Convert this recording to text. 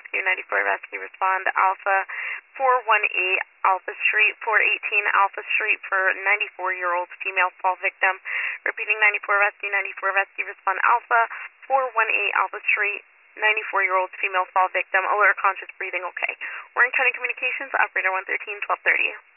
Rescue, 94 Rescue, respond Alpha 418 Alpha Street, 418 Alpha Street for 94-year-old female fall victim. Repeating 94 Rescue, respond Alpha 418 Alpha Street, 94-year-old female fall victim. Alert, conscious, breathing, okay. Warren County Communications, operator 113, 1230.